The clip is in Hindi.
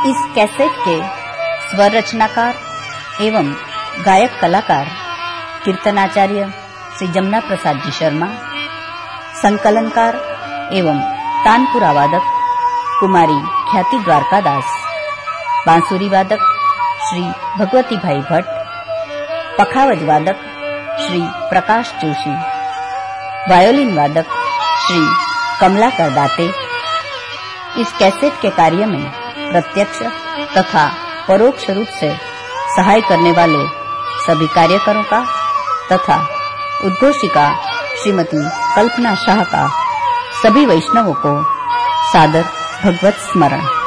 इस कैसेट के स्वर रचनाकार एवं गायक कलाकार कीर्तनाचार्य श्री जमुना प्रसाद जी शर्मा, संकलनकार एवं तानपुरा वादक कुमारी ख्याति द्वारकादास, बांसुरी वादक श्री भगवती भाई भट्ट, पखावज वादक श्री प्रकाश जोशी, वायोलिन वादक श्री कमलाकर दाते। इस कैसेट के कार्य में प्रत्यक्ष तथा परोक्ष रूप से सहाय करने वाले सभी कार्यकरों का तथा उद्घोषिका श्रीमती कल्पना शाह का सभी वैष्णवों को सादर भगवत स्मरण।